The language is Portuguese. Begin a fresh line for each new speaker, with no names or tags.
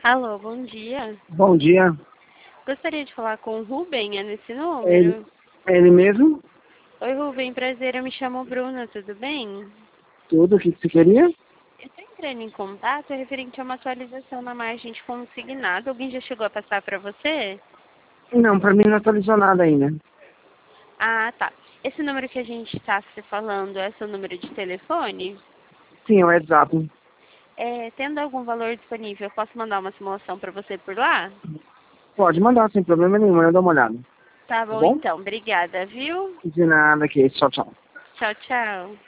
Alô, bom dia.
Bom dia.
Gostaria de falar com o Rubem, é nesse
Ele,
número?
é ele mesmo?
Oi, Rubem, prazer, eu me chamo Bruna, tudo bem?
Tudo o que você queria?
Eu estou entrando em contato referente a uma atualização na margem de consignado. Alguém já chegou a passar para você?
Não, pra mim não atualizou nada ainda.
Ah, tá. Esse número que a gente está se falando é seu número de telefone?
Sim, é o WhatsApp.
Tendo algum valor disponível, eu posso mandar uma simulação para você por lá?
Pode mandar sem problema nenhum, eu dou uma olhada.
Tá
Tá
bom
bom?
então, obrigada, viu?
De nada, que tchau, tchau.
Tchau, tchau.